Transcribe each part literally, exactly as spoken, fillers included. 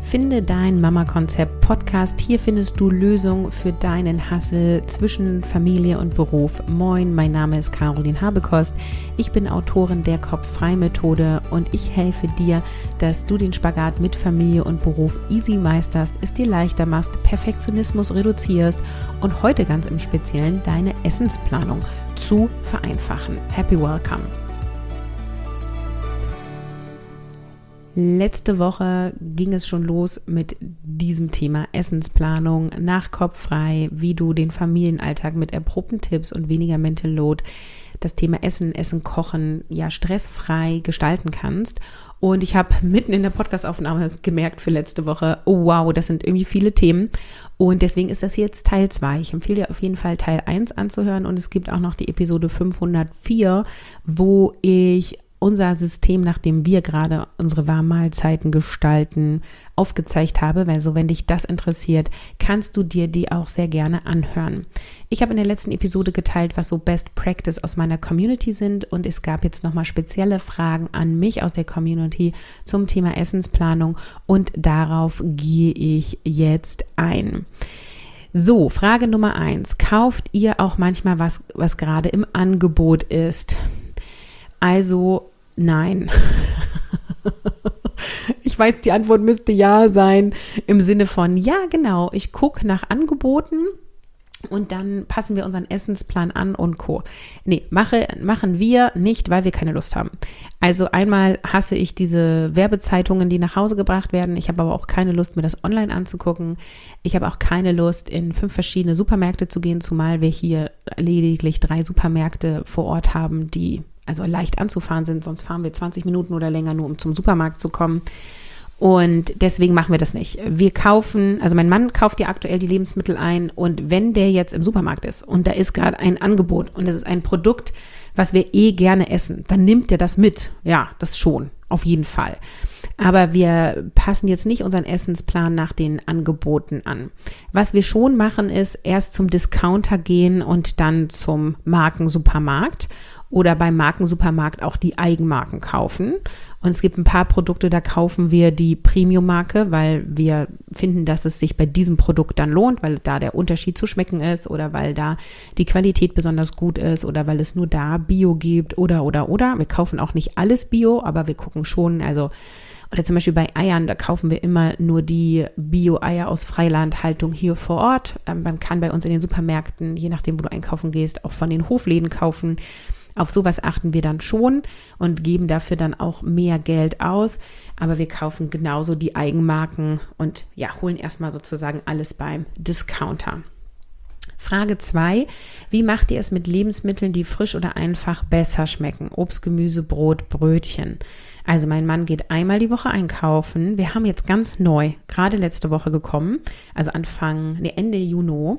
Finde dein Mama-Konzept-Podcast. Hier findest du Lösungen für deinen Hustle zwischen Familie und Beruf. Moin, mein Name ist Caroline Habekost. Ich bin Autorin der Kopf-Frei-Methode und ich helfe dir, dass du den Spagat mit Familie und Beruf easy meisterst, es dir leichter machst, Perfektionismus reduzierst und heute ganz im Speziellen deine Essensplanung zu vereinfachen. Happy Welcome! Letzte Woche ging es schon los mit diesem Thema Essensplanung nach Kopf frei, wie du den Familienalltag mit erprobten Tipps und weniger Mental Load, das Thema Essen, Essen, Kochen, ja stressfrei gestalten kannst. Und ich habe mitten in der Podcastaufnahme gemerkt für letzte Woche, oh wow, das sind irgendwie viele Themen. Und deswegen ist das jetzt Teil zwei. Ich empfehle dir auf jeden Fall Teil eins anzuhören und es gibt auch noch die Episode fünfhundertvier, wo ich unser System, nachdem wir gerade unsere Warmmahlzeiten gestalten, aufgezeigt habe, weil so, wenn dich das interessiert, kannst du dir die auch sehr gerne anhören. Ich habe in der letzten Episode geteilt, was so Best Practice aus meiner Community sind und es gab jetzt nochmal spezielle Fragen an mich aus der Community zum Thema Essensplanung und darauf gehe ich jetzt ein. So, Frage Nummer eins. Kauft ihr auch manchmal was, was gerade im Angebot ist? Also nein. Ich weiß, die Antwort müsste ja sein, im Sinne von, ja genau, ich gucke nach Angeboten und dann passen wir unseren Essensplan an und Co. Nee, mache, machen wir nicht, weil wir keine Lust haben. Also einmal hasse ich diese Werbezeitungen, die nach Hause gebracht werden. Ich habe aber auch keine Lust, mir das online anzugucken. Ich habe auch keine Lust, in fünf verschiedene Supermärkte zu gehen, zumal wir hier lediglich drei Supermärkte vor Ort haben, die also leicht anzufahren sind, sonst fahren wir zwanzig Minuten oder länger nur, um zum Supermarkt zu kommen. Und deswegen machen wir das nicht. Wir kaufen, also mein Mann kauft ja aktuell die Lebensmittel ein und wenn der jetzt im Supermarkt ist und da ist gerade ein Angebot und es ist ein Produkt, was wir eh gerne essen, dann nimmt er das mit. Ja, das schon, auf jeden Fall. Aber wir passen jetzt nicht unseren Essensplan nach den Angeboten an. Was wir schon machen, ist erst zum Discounter gehen und dann zum Markensupermarkt oder beim Markensupermarkt auch die Eigenmarken kaufen. Und es gibt ein paar Produkte, da kaufen wir die Premium-Marke, weil wir finden, dass es sich bei diesem Produkt dann lohnt, weil da der Unterschied zu schmecken ist oder weil da die Qualität besonders gut ist oder weil es nur da Bio gibt oder, oder, oder. Wir kaufen auch nicht alles Bio, aber wir gucken schon, also oder zum Beispiel bei Eiern, da kaufen wir immer nur die Bio-Eier aus Freilandhaltung hier vor Ort. Ähm, man kann bei uns in den Supermärkten, je nachdem, wo du einkaufen gehst, auch von den Hofläden kaufen. Auf sowas achten wir dann schon und geben dafür dann auch mehr Geld aus. Aber wir kaufen genauso die Eigenmarken und ja, holen erstmal sozusagen alles beim Discounter. Frage zwei. Wie macht ihr es mit Lebensmitteln, die frisch oder einfach besser schmecken? Obst, Gemüse, Brot, Brötchen. Also mein Mann geht einmal die Woche einkaufen. Wir haben jetzt ganz neu, gerade letzte Woche gekommen, also Anfang, nee, Ende Juni.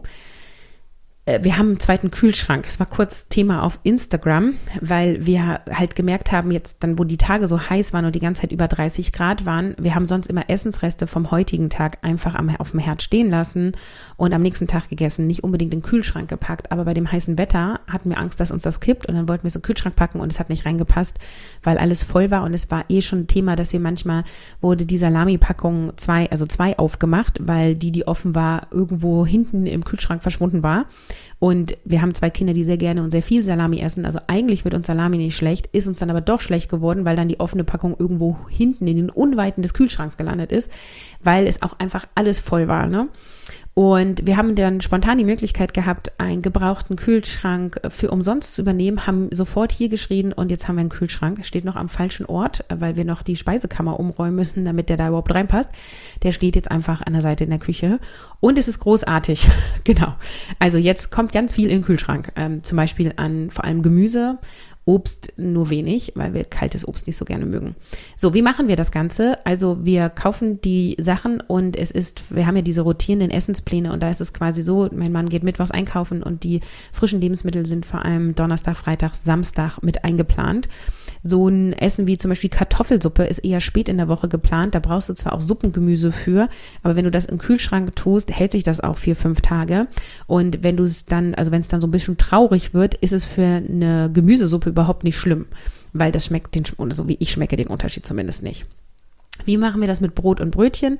Wir haben einen zweiten Kühlschrank. Es war kurz Thema auf Instagram, weil wir halt gemerkt haben, jetzt dann, wo die Tage so heiß waren und die ganze Zeit über dreißig Grad waren, wir haben sonst immer Essensreste vom heutigen Tag einfach am, auf dem Herd stehen lassen und am nächsten Tag gegessen, nicht unbedingt in den Kühlschrank gepackt. Aber bei dem heißen Wetter hatten wir Angst, dass uns das kippt und dann wollten wir es in den Kühlschrank packen und es hat nicht reingepasst, weil alles voll war und es war eh schon ein Thema, dass wir manchmal wurde die Salami-Packung zwei, also zwei aufgemacht, weil die, die offen war, irgendwo hinten im Kühlschrank verschwunden war. Und wir haben zwei Kinder, die sehr gerne und sehr viel Salami essen. Also eigentlich wird uns Salami nicht schlecht, ist uns dann aber doch schlecht geworden, weil dann die offene Packung irgendwo hinten in den Unweiten des Kühlschranks gelandet ist, weil es auch einfach alles voll war, ne? Und wir haben dann spontan die Möglichkeit gehabt, einen gebrauchten Kühlschrank für umsonst zu übernehmen, haben sofort hier geschrien und jetzt haben wir einen Kühlschrank. Steht noch am falschen Ort, weil wir noch die Speisekammer umräumen müssen, damit der da überhaupt reinpasst. Der steht jetzt einfach an der Seite in der Küche und es ist großartig. Genau. Also jetzt kommt ganz viel in den Kühlschrank, ähm, zum Beispiel an vor allem Gemüse. Obst nur wenig, weil wir kaltes Obst nicht so gerne mögen. So, wie machen wir das Ganze? Also wir kaufen die Sachen und es ist, wir haben ja diese rotierenden Essenspläne und da ist es quasi so, mein Mann geht mittwochs einkaufen und die frischen Lebensmittel sind vor allem Donnerstag, Freitag, Samstag mit eingeplant. So ein Essen wie zum Beispiel Kartoffelsuppe ist eher spät in der Woche geplant. Da brauchst du zwar auch Suppengemüse für, aber wenn du das im Kühlschrank tust, hält sich das auch vier, fünf Tage. Und wenn du es dann, also wenn es dann so ein bisschen traurig wird, ist es für eine Gemüsesuppe überhaupt nicht schlimm, weil das schmeckt den, so wie ich schmecke den Unterschied zumindest nicht. Wie machen wir das mit Brot und Brötchen?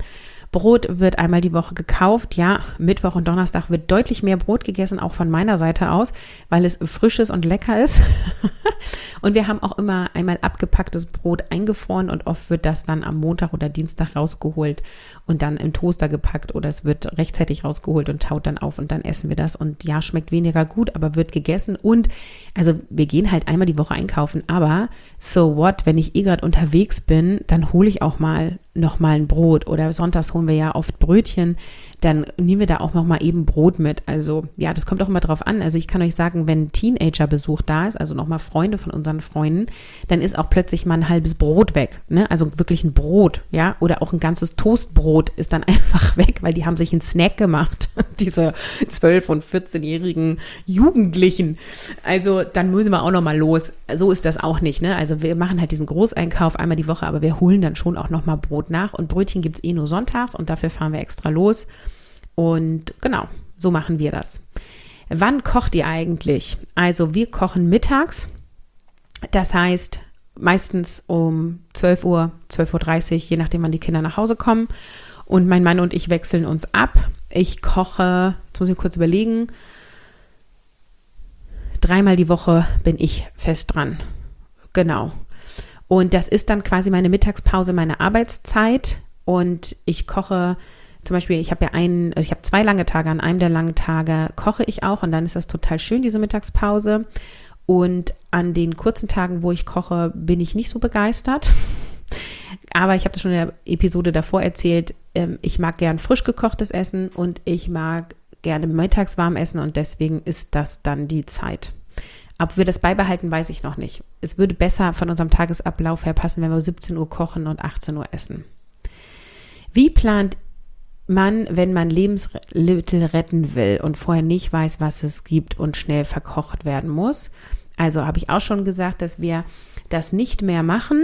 Brot wird einmal die Woche gekauft. Ja, Mittwoch und Donnerstag wird deutlich mehr Brot gegessen, auch von meiner Seite aus, weil es frisch ist und lecker ist. Und wir haben auch immer einmal abgepacktes Brot eingefroren und oft wird das dann am Montag oder Dienstag rausgeholt und dann im Toaster gepackt oder es wird rechtzeitig rausgeholt und taut dann auf und dann essen wir das. Und ja, schmeckt weniger gut, aber wird gegessen. Und also wir gehen halt einmal die Woche einkaufen, aber so what, wenn ich eh gerade unterwegs bin, dann hole ich auch mal noch mal ein Brot oder sonntags holen wir ja oft Brötchen, dann nehmen wir da auch noch mal eben Brot mit. Also ja, das kommt auch immer drauf an. Also ich kann euch sagen, wenn Teenager-Besuch da ist, also noch mal Freunde von unseren Freunden, dann ist auch plötzlich mal ein halbes Brot weg, ne? Also wirklich ein Brot, ja, oder auch ein ganzes Toastbrot ist dann einfach weg, weil die haben sich einen Snack gemacht, diese zwölf- und vierzehnjährigen Jugendlichen. Also dann müssen wir auch noch mal los. So ist das auch nicht, ne? Also wir machen halt diesen Großeinkauf einmal die Woche, aber wir holen dann schon auch noch mal Brot nach und Brötchen gibt es eh nur sonntags und dafür fahren wir extra los. Und genau, so machen wir das. Wann kocht ihr eigentlich? Also wir kochen mittags, das heißt meistens um zwölf Uhr, zwölf Uhr dreißig, je nachdem wann die Kinder nach Hause kommen. Und mein Mann und ich wechseln uns ab. Ich koche, jetzt muss ich kurz überlegen, dreimal die Woche bin ich fest dran. Genau. Und das ist dann quasi meine Mittagspause, meine Arbeitszeit. Und ich koche zum Beispiel, ich habe ja einen, also ich habe zwei lange Tage, an einem der langen Tage koche ich auch und dann ist das total schön, diese Mittagspause. Und an den kurzen Tagen, wo ich koche, bin ich nicht so begeistert. Aber ich habe das schon in der Episode davor erzählt, ähm, ich mag gern frisch gekochtes Essen und ich mag gerne mittags warm essen und deswegen ist das dann die Zeit. Ob wir das beibehalten, weiß ich noch nicht. Es würde besser von unserem Tagesablauf her passen, wenn wir siebzehn Uhr kochen und achtzehn Uhr essen. Wie plant man, wenn man Lebensmittel retten will und vorher nicht weiß, was es gibt und schnell verkocht werden muss? Also habe ich auch schon gesagt, dass wir das nicht mehr machen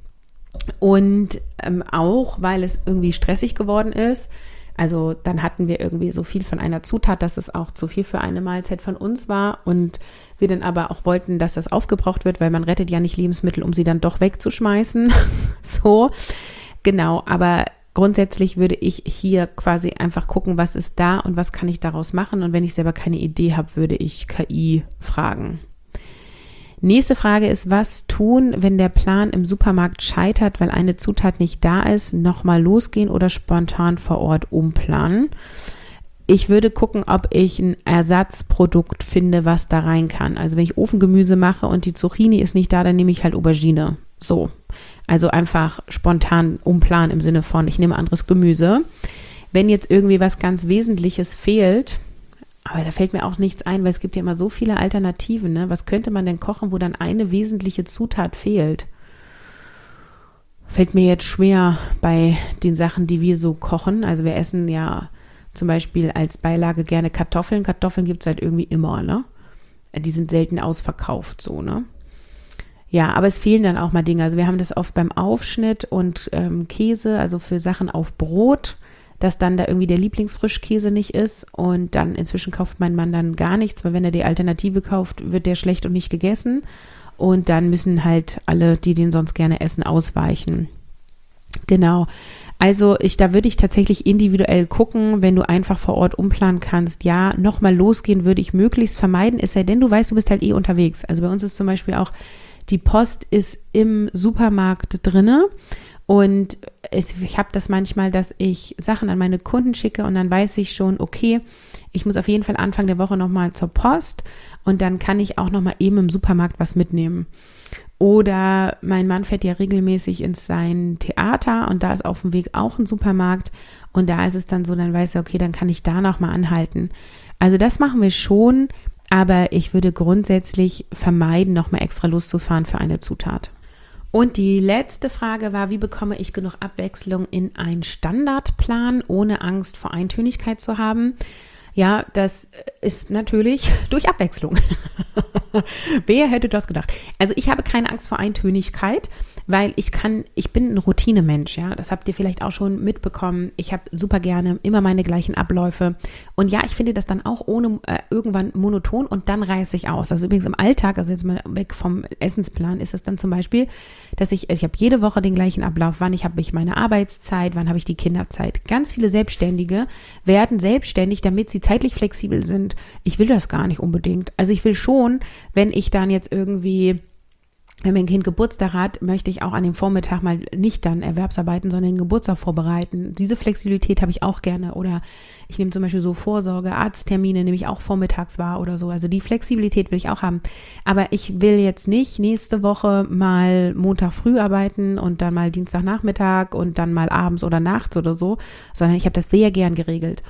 und ähm, auch, weil es irgendwie stressig geworden ist. Also dann hatten wir irgendwie so viel von einer Zutat, dass es auch zu viel für eine Mahlzeit von uns war und wir dann aber auch wollten, dass das aufgebraucht wird, weil man rettet ja nicht Lebensmittel, um sie dann doch wegzuschmeißen. So, genau, aber grundsätzlich würde ich hier quasi einfach gucken, was ist da und was kann ich daraus machen. Und wenn ich selber keine Idee habe, würde ich K I fragen. Nächste Frage ist, was tun, wenn der Plan im Supermarkt scheitert, weil eine Zutat nicht da ist? Nochmal losgehen oder spontan vor Ort umplanen? Ich würde gucken, ob ich ein Ersatzprodukt finde, was da rein kann. Also wenn ich Ofengemüse mache und die Zucchini ist nicht da, dann nehme ich halt Aubergine. So. Also einfach spontan umplanen im Sinne von, ich nehme anderes Gemüse. Wenn jetzt irgendwie was ganz Wesentliches fehlt, aber da fällt mir auch nichts ein, weil es gibt ja immer so viele Alternativen, ne? Was könnte man denn kochen, wo dann eine wesentliche Zutat fehlt? Fällt mir jetzt schwer bei den Sachen, die wir so kochen. Also wir essen ja zum Beispiel als Beilage gerne Kartoffeln. Kartoffeln gibt es halt irgendwie immer, ne? Die sind selten ausverkauft, so, ne? Ja, aber es fehlen dann auch mal Dinge. Also wir haben das oft beim Aufschnitt und ähm, Käse, also für Sachen auf Brot, dass dann da irgendwie der Lieblingsfrischkäse nicht ist und dann inzwischen kauft mein Mann dann gar nichts, weil wenn er die Alternative kauft, wird der schlecht und nicht gegessen und dann müssen halt alle, die den sonst gerne essen, ausweichen. Genau. Also ich, da würde ich tatsächlich individuell gucken, wenn du einfach vor Ort umplanen kannst. Ja, nochmal losgehen würde ich möglichst vermeiden, es sei denn, du weißt, du bist halt eh unterwegs. Also bei uns ist zum Beispiel auch, die Post ist im Supermarkt drinne und es, ich habe das manchmal, dass ich Sachen an meine Kunden schicke und dann weiß ich schon, okay, ich muss auf jeden Fall Anfang der Woche nochmal zur Post und dann kann ich auch nochmal eben im Supermarkt was mitnehmen. Oder mein Mann fährt ja regelmäßig ins sein Theater und da ist auf dem Weg auch ein Supermarkt und da ist es dann so, dann weiß er, okay, dann kann ich da nochmal anhalten. Also das machen wir schon, aber ich würde grundsätzlich vermeiden, nochmal extra loszufahren für eine Zutat. Und die letzte Frage war, wie bekomme ich genug Abwechslung in einen Standardplan, ohne Angst vor Eintönigkeit zu haben? Ja, das ist natürlich durch Abwechslung. Wer hätte das gedacht? Also ich habe keine Angst vor Eintönigkeit, weil ich kann, ich bin ein Routinemensch, ja, das habt ihr vielleicht auch schon mitbekommen. Ich habe super gerne immer meine gleichen Abläufe und ja, ich finde das dann auch ohne äh, irgendwann monoton und dann reiße ich aus. Also übrigens im Alltag, also jetzt mal weg vom Essensplan, ist es dann zum Beispiel, dass ich, also ich habe jede Woche den gleichen Ablauf, wann ich habe ich meine Arbeitszeit, wann habe ich die Kinderzeit. Ganz viele Selbstständige werden selbstständig, damit sie zeitlich flexibel sind. Ich will das gar nicht unbedingt. Also ich will schon, wenn ich dann jetzt irgendwie, wenn mein Kind Geburtstag hat, möchte ich auch an dem Vormittag mal nicht dann Erwerbsarbeiten, sondern den Geburtstag vorbereiten. Diese Flexibilität habe ich auch gerne. Oder ich nehme zum Beispiel so Vorsorge, Arzttermine nehme ich auch vormittags wahr oder so. Also die Flexibilität will ich auch haben. Aber ich will jetzt nicht nächste Woche mal Montag früh arbeiten und dann mal Dienstagnachmittag und dann mal abends oder nachts oder so, sondern ich habe das sehr gern geregelt.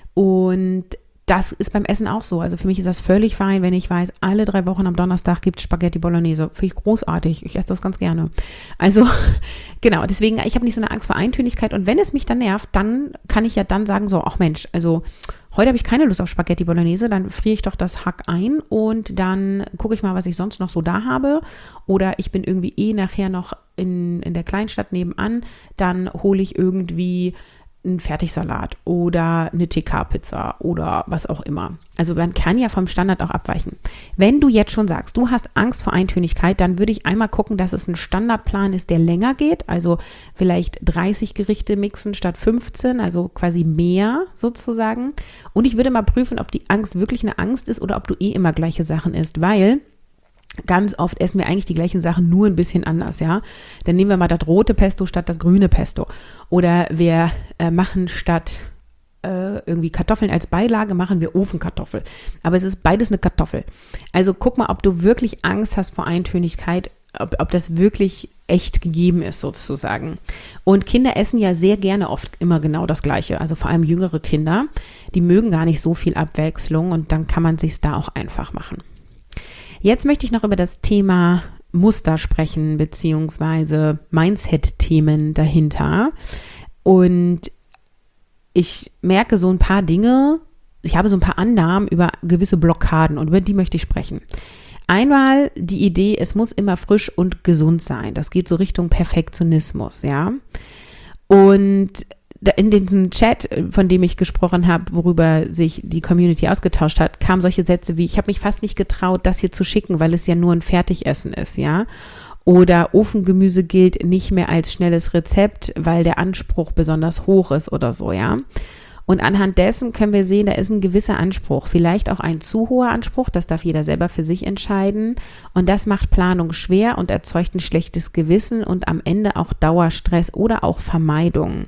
Und das ist beim Essen auch so. Also für mich ist das völlig fein, wenn ich weiß, alle drei Wochen am Donnerstag gibt es Spaghetti Bolognese. Finde ich großartig. Ich esse das ganz gerne. Also genau, deswegen, ich habe nicht so eine Angst vor Eintönigkeit. Und wenn es mich dann nervt, dann kann ich ja dann sagen so, ach Mensch, also heute habe ich keine Lust auf Spaghetti Bolognese, dann friere ich doch das Hack ein und dann gucke ich mal, was ich sonst noch so da habe. Oder ich bin irgendwie eh nachher noch in, in der Kleinstadt nebenan, dann hole ich irgendwie einen Fertigsalat oder eine T K-Pizza oder was auch immer. Also man kann ja vom Standard auch abweichen. Wenn du jetzt schon sagst, du hast Angst vor Eintönigkeit, dann würde ich einmal gucken, dass es ein Standardplan ist, der länger geht. Also vielleicht dreißig Gerichte mixen statt fünfzehn, also quasi mehr sozusagen. Und ich würde mal prüfen, ob die Angst wirklich eine Angst ist oder ob du eh immer gleiche Sachen isst, weil ganz oft essen wir eigentlich die gleichen Sachen, nur ein bisschen anders, ja. Dann nehmen wir mal das rote Pesto statt das grüne Pesto. Oder wir äh, machen statt äh, irgendwie Kartoffeln als Beilage, machen wir Ofenkartoffel. Aber es ist beides eine Kartoffel. Also guck mal, ob du wirklich Angst hast vor Eintönigkeit, ob, ob das wirklich echt gegeben ist sozusagen. Und Kinder essen ja sehr gerne oft immer genau das Gleiche. Also vor allem jüngere Kinder, die mögen gar nicht so viel Abwechslung und dann kann man sich's da auch einfach machen. Jetzt möchte ich noch über das Thema Muster sprechen, beziehungsweise Mindset-Themen dahinter. Und ich merke so ein paar Dinge, ich habe so ein paar Annahmen über gewisse Blockaden und über die möchte ich sprechen. Einmal die Idee, es muss immer frisch und gesund sein. Das geht so Richtung Perfektionismus, ja. Und in diesem Chat, von dem ich gesprochen habe, worüber sich die Community ausgetauscht hat, kamen solche Sätze wie, ich habe mich fast nicht getraut, das hier zu schicken, weil es ja nur ein Fertigessen ist, ja. Oder Ofengemüse gilt nicht mehr als schnelles Rezept, weil der Anspruch besonders hoch ist oder so, ja. Und anhand dessen können wir sehen, da ist ein gewisser Anspruch, vielleicht auch ein zu hoher Anspruch, das darf jeder selber für sich entscheiden. Und das macht Planung schwer und erzeugt ein schlechtes Gewissen und am Ende auch Dauerstress oder auch Vermeidung.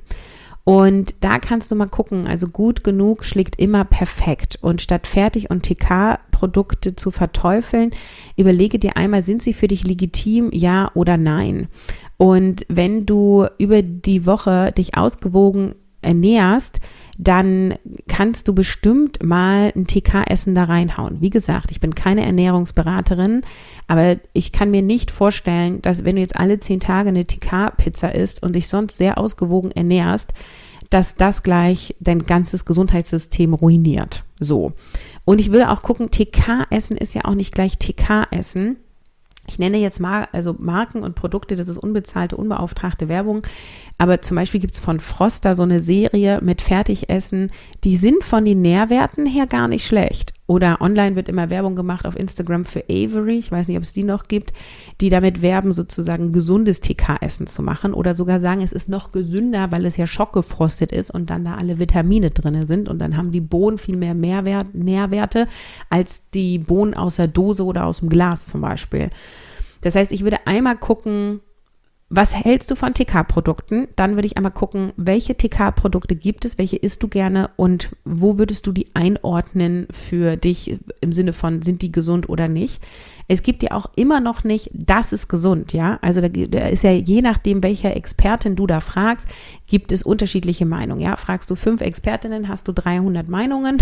Und da kannst du mal gucken, also gut genug schlägt immer perfekt. Und statt Fertig- und T K-Produkte zu verteufeln, überlege dir einmal, sind sie für dich legitim, ja oder nein? Und wenn du über die Woche dich ausgewogen ernährst, dann kannst du bestimmt mal ein T K-Essen da reinhauen. Wie gesagt, ich bin keine Ernährungsberaterin, aber ich kann mir nicht vorstellen, dass wenn du jetzt alle zehn Tage eine T K-Pizza isst und dich sonst sehr ausgewogen ernährst, dass das gleich dein ganzes Gesundheitssystem ruiniert. So. Und ich will auch gucken, T K-Essen ist ja auch nicht gleich T K-Essen. Ich nenne jetzt mal, also Marken und Produkte, das ist unbezahlte, unbeauftragte Werbung. Aber zum Beispiel gibt es von Froster so eine Serie mit Fertigessen, die sind von den Nährwerten her gar nicht schlecht. Oder online wird immer Werbung gemacht auf Instagram für Avery, ich weiß nicht, ob es die noch gibt, die damit werben, sozusagen gesundes T K-Essen zu machen oder sogar sagen, es ist noch gesünder, weil es ja schockgefrostet ist und dann da alle Vitamine drin sind und dann haben die Bohnen viel mehr Mehrwert, Nährwerte als die Bohnen aus der Dose oder aus dem Glas zum Beispiel. Das heißt, ich würde einmal gucken, was hältst du von T K-Produkten? Dann würde ich einmal gucken, welche T K-Produkte gibt es, welche isst du gerne und wo würdest du die einordnen für dich im Sinne von, sind die gesund oder nicht? Es gibt ja auch immer noch nicht, das ist gesund, ja. Also da, da ist ja je nachdem, welcher Expertin du da fragst, gibt es unterschiedliche Meinungen, ja. Fragst du fünf Expertinnen, hast du dreihundert Meinungen.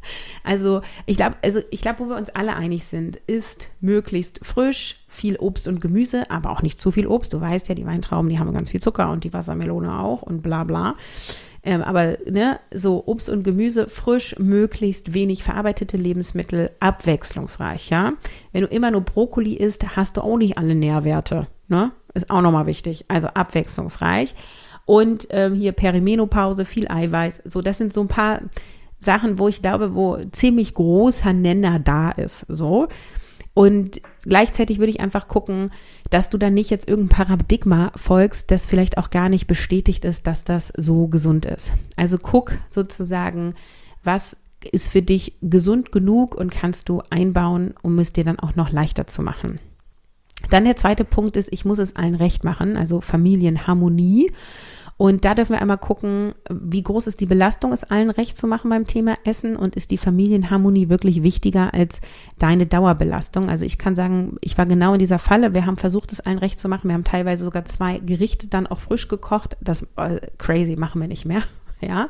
Also ich glaube, also ich glaube, wo wir uns alle einig sind, ist möglichst frisch, viel Obst und Gemüse, aber auch nicht zu viel Obst. Du weißt ja, die Weintrauben, die haben ganz viel Zucker und die Wassermelone auch und bla bla. Ähm, aber ne, so Obst und Gemüse frisch, möglichst wenig verarbeitete Lebensmittel, abwechslungsreich, ja. Wenn du immer nur Brokkoli isst, hast du auch nicht alle Nährwerte, ne? ist auch nochmal wichtig. Also abwechslungsreich. Und ähm, hier Perimenopause, viel Eiweiß. So, das sind so ein paar Sachen, wo ich glaube, wo ziemlich großer Nenner da ist. So. Und gleichzeitig würde ich einfach gucken, dass du dann nicht jetzt irgendein Paradigma folgst, das vielleicht auch gar nicht bestätigt ist, dass das so gesund ist. Also guck sozusagen, was ist für dich gesund genug und kannst du einbauen, um es dir dann auch noch leichter zu machen. Dann der zweite Punkt ist, ich muss es allen recht machen, also Familienharmonie. Und da dürfen wir einmal gucken, wie groß ist die Belastung, es allen recht zu machen beim Thema Essen und ist die Familienharmonie wirklich wichtiger als deine Dauerbelastung. Also ich kann sagen, ich war genau in dieser Falle. Wir haben versucht, es allen recht zu machen. Wir haben teilweise sogar zwei Gerichte dann auch frisch gekocht. Das äh, crazy, machen wir nicht mehr. Ja.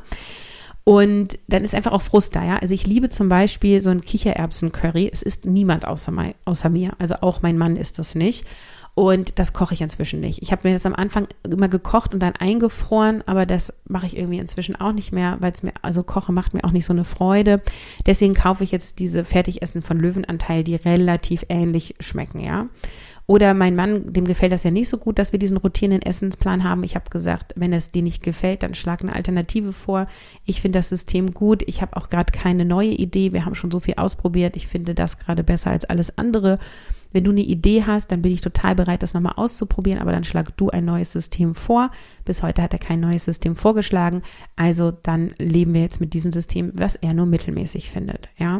Und dann ist einfach auch Frust da, ja. Also ich liebe zum Beispiel so ein Kichererbsen-Curry. Es ist niemand außer, mein, außer mir. Also auch mein Mann ist das nicht. Und das koche ich inzwischen nicht. Ich habe mir das am Anfang immer gekocht und dann eingefroren, aber das mache ich irgendwie inzwischen auch nicht mehr, weil es mir, also Kochen macht mir auch nicht so eine Freude. Deswegen kaufe ich jetzt diese Fertigessen von Löwenanteil, die relativ ähnlich schmecken, ja. Oder mein Mann, dem gefällt das ja nicht so gut, dass wir diesen rotierenden Essensplan haben. Ich habe gesagt, wenn es dir nicht gefällt, dann schlag eine Alternative vor. Ich finde das System gut. Ich habe auch gerade keine neue Idee. Wir haben schon so viel ausprobiert. Ich finde das gerade besser als alles andere. Wenn du eine Idee hast, dann bin ich total bereit, das nochmal auszuprobieren, aber dann schlag du ein neues System vor. Bis heute hat er kein neues System vorgeschlagen. Also dann leben wir jetzt mit diesem System, was er nur mittelmäßig findet, ja.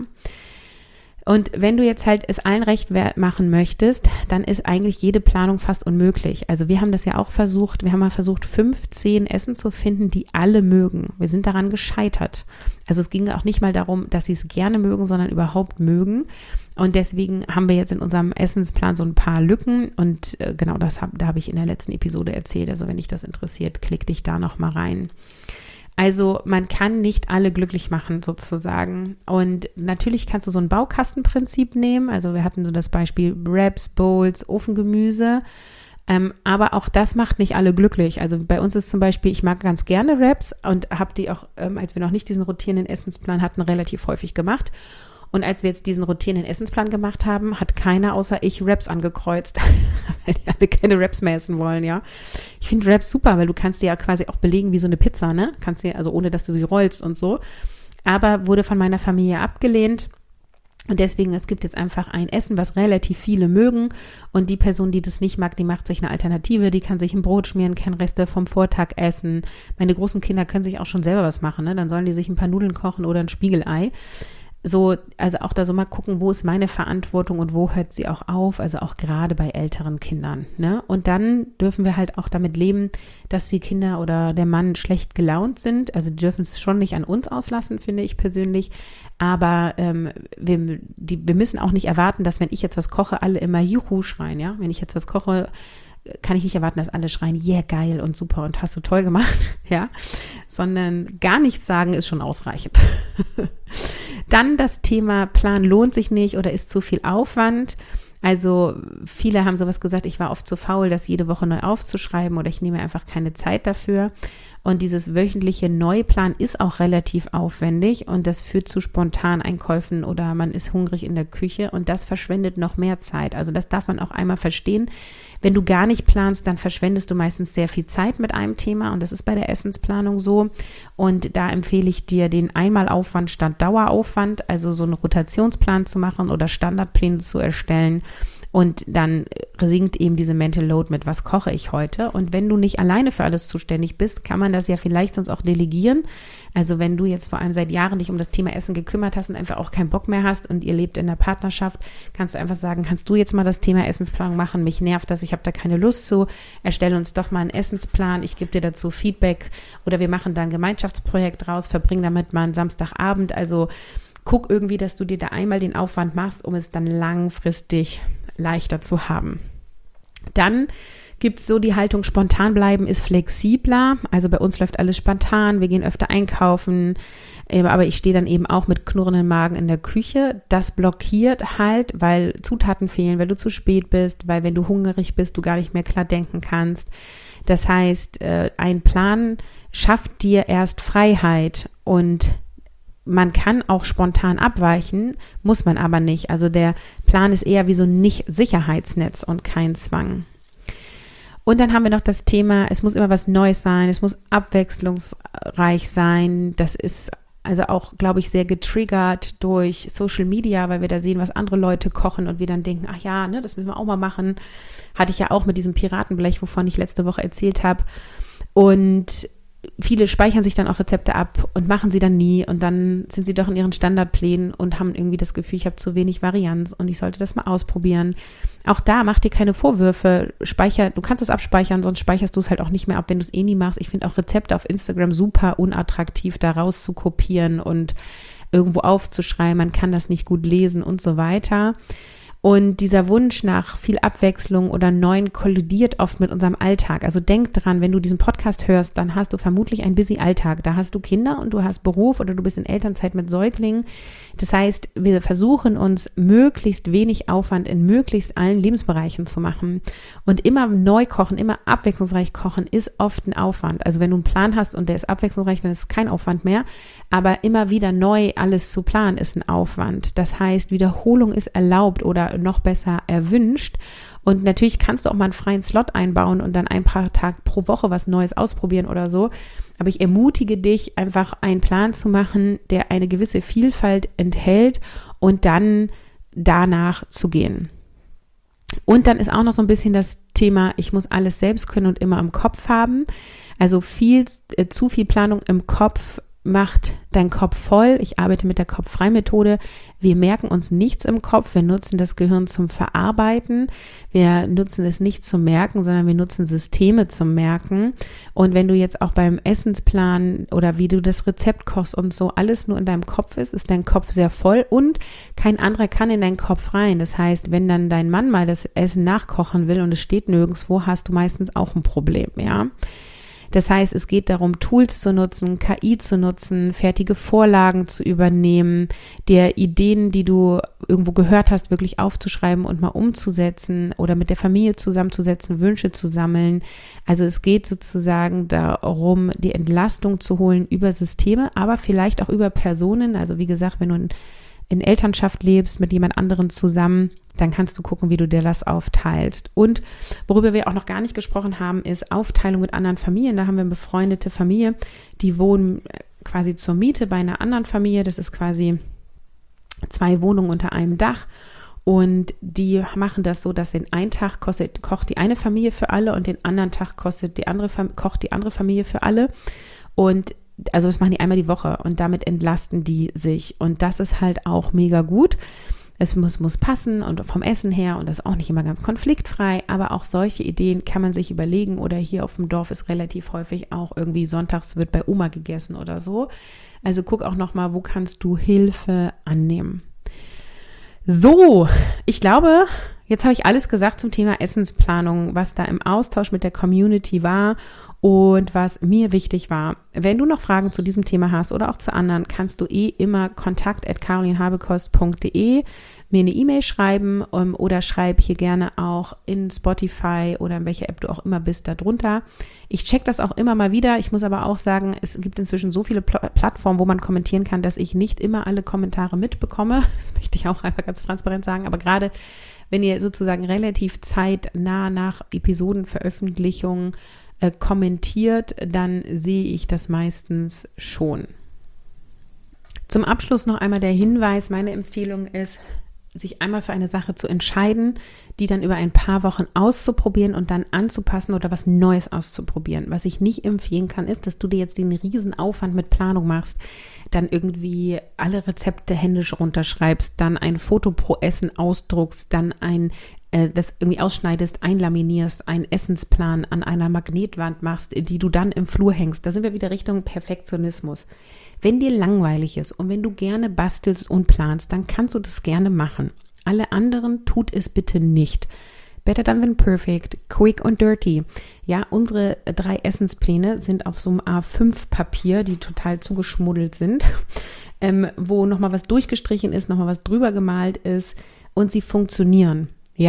Und wenn du jetzt halt es allen recht machen möchtest, dann ist eigentlich jede Planung fast unmöglich. Also wir haben das ja auch versucht, wir haben mal versucht, fünfzehn Essen zu finden, die alle mögen. Wir sind daran gescheitert. Also es ging auch nicht mal darum, dass sie es gerne mögen, sondern überhaupt mögen. Und deswegen haben wir jetzt in unserem Essensplan so ein paar Lücken. Und äh, genau das hab, da habe ich in der letzten Episode erzählt. Also wenn dich das interessiert, klick dich da noch mal rein. Also man kann nicht alle glücklich machen sozusagen und natürlich kannst du so ein Baukastenprinzip nehmen, also wir hatten so das Beispiel Wraps, Bowls, Ofengemüse, ähm, aber auch das macht nicht alle glücklich. Also bei uns ist zum Beispiel, ich mag ganz gerne Wraps und habe die auch, ähm, als wir noch nicht diesen rotierenden Essensplan hatten, relativ häufig gemacht. Und als wir jetzt diesen rotierenden Essensplan gemacht haben, hat keiner außer ich Wraps angekreuzt, weil die alle keine Wraps mehr essen wollen, ja. Ich finde Wraps super, weil du kannst die ja quasi auch belegen wie so eine Pizza, ne? Kannst sie, also ohne, dass du sie rollst und so. Aber wurde von meiner Familie abgelehnt. Und deswegen, es gibt jetzt einfach ein Essen, was relativ viele mögen. Und die Person, die das nicht mag, die macht sich eine Alternative. Die kann sich ein Brot schmieren, keine Reste vom Vortag essen. Meine großen Kinder können sich auch schon selber was machen, ne? Dann sollen die sich ein paar Nudeln kochen oder ein Spiegelei. So, also auch da so mal gucken, wo ist meine Verantwortung und wo hört sie auch auf, also auch gerade bei älteren Kindern, ne? Und dann dürfen wir halt auch damit leben, dass die Kinder oder der Mann schlecht gelaunt sind, also die dürfen es schon nicht an uns auslassen, finde ich persönlich, aber ähm, wir, die, wir müssen auch nicht erwarten, dass wenn ich jetzt was koche, alle immer Juhu schreien, ja? Wenn ich jetzt was koche, kann ich nicht erwarten, dass alle schreien, yeah, geil und super und hast du toll gemacht, ja, sondern gar nichts sagen ist schon ausreichend. Dann das Thema Plan lohnt sich nicht oder ist zu viel Aufwand. Also viele haben sowas gesagt, ich war oft zu faul, das jede Woche neu aufzuschreiben oder ich nehme einfach keine Zeit dafür. Und dieses wöchentliche Neuplan ist auch relativ aufwendig und das führt zu Spontaneinkäufen oder man ist hungrig in der Küche und das verschwendet noch mehr Zeit. Also das darf man auch einmal verstehen. Wenn du gar nicht planst, dann verschwendest du meistens sehr viel Zeit mit einem Thema und das ist bei der Essensplanung so. Und da empfehle ich dir, den Einmalaufwand statt Daueraufwand, also so einen Rotationsplan zu machen oder Standardpläne zu erstellen. Und dann sinkt eben diese Mental Load mit, was koche ich heute? Und wenn du nicht alleine für alles zuständig bist, kann man das ja vielleicht sonst auch delegieren. Also wenn du jetzt vor allem seit Jahren dich um das Thema Essen gekümmert hast und einfach auch keinen Bock mehr hast und ihr lebt in der Partnerschaft, kannst du einfach sagen, kannst du jetzt mal das Thema Essensplanung machen? Mich nervt das, ich habe da keine Lust zu. Erstelle uns doch mal einen Essensplan, ich gebe dir dazu Feedback oder wir machen da ein Gemeinschaftsprojekt draus, verbring damit mal einen Samstagabend. Also guck irgendwie, dass du dir da einmal den Aufwand machst, um es dann langfristig leichter zu haben. Dann gibt es so die Haltung, spontan bleiben ist flexibler. Also bei uns läuft alles spontan, wir gehen öfter einkaufen, aber ich stehe dann eben auch mit knurrendem Magen in der Küche. Das blockiert halt, weil Zutaten fehlen, weil du zu spät bist, weil wenn du hungrig bist, du gar nicht mehr klar denken kannst. Das heißt, ein Plan schafft dir erst Freiheit und man kann auch spontan abweichen, muss man aber nicht. Also der Plan ist eher wie so ein Nicht-Sicherheitsnetz und kein Zwang. Und dann haben wir noch das Thema, es muss immer was Neues sein, es muss abwechslungsreich sein. Das ist also auch, glaube ich, sehr getriggert durch Social Media, weil wir da sehen, was andere Leute kochen und wir dann denken, ach ja, ne, das müssen wir auch mal machen. Hatte ich ja auch mit diesem Piratenblech, wovon ich letzte Woche erzählt habe. Und viele speichern sich dann auch Rezepte ab und machen sie dann nie und dann sind sie doch in ihren Standardplänen und haben irgendwie das Gefühl, ich habe zu wenig Varianz und ich sollte das mal ausprobieren. Auch da mach dir keine Vorwürfe, speicher, du kannst es abspeichern, sonst speicherst du es halt auch nicht mehr ab, wenn du es eh nie machst. Ich finde auch Rezepte auf Instagram super unattraktiv, da raus zu kopieren und irgendwo aufzuschreiben, man kann das nicht gut lesen und so weiter. Und dieser Wunsch nach viel Abwechslung oder Neuen kollidiert oft mit unserem Alltag. Also denk dran, wenn du diesen Podcast hörst, dann hast du vermutlich einen busy Alltag. Da hast du Kinder und du hast Beruf oder du bist in Elternzeit mit Säuglingen. Das heißt, wir versuchen uns möglichst wenig Aufwand in möglichst allen Lebensbereichen zu machen. Und immer neu kochen, immer abwechslungsreich kochen ist oft ein Aufwand. Also wenn du einen Plan hast und der ist abwechslungsreich, dann ist es kein Aufwand mehr. Aber immer wieder neu alles zu planen ist ein Aufwand. Das heißt, Wiederholung ist erlaubt oder noch besser erwünscht. Und natürlich kannst du auch mal einen freien Slot einbauen und dann ein paar Tage pro Woche was Neues ausprobieren oder so. Aber ich ermutige dich, einfach einen Plan zu machen, der eine gewisse Vielfalt enthält und dann danach zu gehen. Und dann ist auch noch so ein bisschen das Thema, ich muss alles selbst können und immer im Kopf haben. Also viel, äh, zu viel Planung im Kopf macht dein Kopf voll. Ich arbeite mit der Kopf-frei-Methode. Wir merken uns nichts im Kopf. Wir nutzen das Gehirn zum Verarbeiten. Wir nutzen es nicht zum Merken, sondern wir nutzen Systeme zum Merken. Und wenn du jetzt auch beim Essensplan oder wie du das Rezept kochst und so alles nur in deinem Kopf ist, ist dein Kopf sehr voll und kein anderer kann in deinen Kopf rein. Das heißt, wenn dann dein Mann mal das Essen nachkochen will und es steht nirgendwo, hast du meistens auch ein Problem, ja. Das heißt, es geht darum, Tools zu nutzen, K I zu nutzen, fertige Vorlagen zu übernehmen, dir Ideen, die du irgendwo gehört hast, wirklich aufzuschreiben und mal umzusetzen oder mit der Familie zusammenzusetzen, Wünsche zu sammeln. Also es geht sozusagen darum, die Entlastung zu holen über Systeme, aber vielleicht auch über Personen. Also wie gesagt, wenn du in, in Elternschaft lebst, mit jemand anderen zusammen, dann kannst du gucken, wie du dir das aufteilst. Und worüber wir auch noch gar nicht gesprochen haben, ist Aufteilung mit anderen Familien. Da haben wir eine befreundete Familie, die wohnen quasi zur Miete bei einer anderen Familie. Das ist quasi zwei Wohnungen unter einem Dach. Und die machen das so, dass den einen Tag kostet, kocht die eine Familie für alle und den anderen Tag kostet die andere, kocht die andere Familie für alle. Und also das machen die einmal die Woche und damit entlasten die sich. Und das ist halt auch mega gut. Es muss, muss passen und vom Essen her und das ist auch nicht immer ganz konfliktfrei, aber auch solche Ideen kann man sich überlegen oder hier auf dem Dorf ist relativ häufig auch irgendwie sonntags wird bei Oma gegessen oder so. Also guck auch nochmal, wo kannst du Hilfe annehmen. So, ich glaube, jetzt habe ich alles gesagt zum Thema Essensplanung, was da im Austausch mit der Community war und was mir wichtig war. Wenn du noch Fragen zu diesem Thema hast oder auch zu anderen, kannst du eh immer kontakt at carolinhabekost punkt de mir eine E-Mail schreiben um, oder schreib hier gerne auch in Spotify oder in welcher App du auch immer bist, da drunter. Ich check das auch immer mal wieder. Ich muss aber auch sagen, es gibt inzwischen so viele Pl- Plattformen, wo man kommentieren kann, dass ich nicht immer alle Kommentare mitbekomme. Das möchte ich auch einmal ganz transparent sagen. Aber gerade wenn ihr sozusagen relativ zeitnah nach Episodenveröffentlichung äh, kommentiert, dann sehe ich das meistens schon. Zum Abschluss noch einmal der Hinweis, meine Empfehlung ist, sich einmal für eine Sache zu entscheiden, die dann über ein paar Wochen auszuprobieren und dann anzupassen oder was Neues auszuprobieren. Was ich nicht empfehlen kann, ist, dass du dir jetzt den riesen Aufwand mit Planung machst, dann irgendwie alle Rezepte händisch runterschreibst, dann ein Foto pro Essen ausdruckst, dann ein äh, das irgendwie ausschneidest, einlaminierst, einen Essensplan an einer Magnetwand machst, die du dann im Flur hängst. Da sind wir wieder Richtung Perfektionismus. Wenn dir langweilig ist und wenn du gerne bastelst und planst, dann kannst du das gerne machen. Alle anderen tut es bitte nicht. Better done than perfect, quick und dirty. Ja, unsere drei Essenspläne sind auf so einem A fünf Papier, die total zugeschmuddelt sind, ähm, wo nochmal was durchgestrichen ist, nochmal was drüber gemalt ist und sie funktionieren. Ja,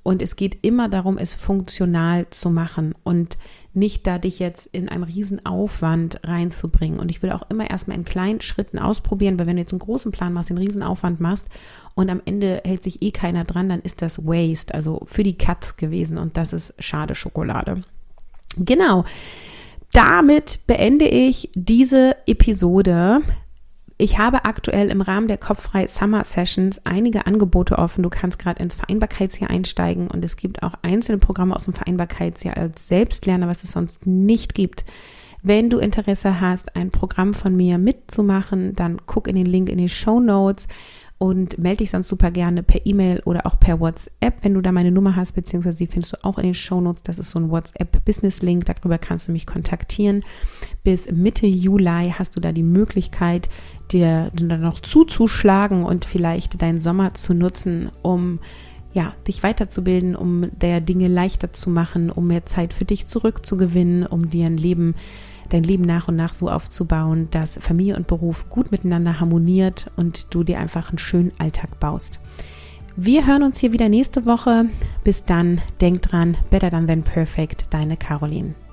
Und es geht immer darum, es funktional zu machen und nicht da dich jetzt in einem riesen Aufwand reinzubringen. Und ich würde auch immer erstmal in kleinen Schritten ausprobieren, weil wenn du jetzt einen großen Plan machst, den riesen Aufwand machst und am Ende hält sich eh keiner dran, dann ist das Waste, also für die Katz gewesen und das ist schade Schokolade. Genau, damit beende ich diese Episode. Ich habe aktuell im Rahmen der Kopffrei Summer Sessions einige Angebote offen. Du kannst gerade ins Vereinbarkeitsjahr einsteigen und es gibt auch einzelne Programme aus dem Vereinbarkeitsjahr als Selbstlerner, was es sonst nicht gibt. Wenn du Interesse hast, ein Programm von mir mitzumachen, dann guck in den Link in die Shownotes und melde dich sonst super gerne per E-Mail oder auch per WhatsApp, wenn du da meine Nummer hast, beziehungsweise die findest du auch in den Shownotes. Das ist so ein WhatsApp-Business-Link, darüber kannst du mich kontaktieren. Bis Mitte Juli hast du da die Möglichkeit, dir dann noch zuzuschlagen und vielleicht deinen Sommer zu nutzen, um ja, dich weiterzubilden, um der Dinge leichter zu machen, um mehr Zeit für dich zurückzugewinnen, um dir ein Leben dein Leben nach und nach so aufzubauen, dass Familie und Beruf gut miteinander harmoniert und du dir einfach einen schönen Alltag baust. Wir hören uns hier wieder nächste Woche. Bis dann, denk dran, better than than perfect, deine Caroline.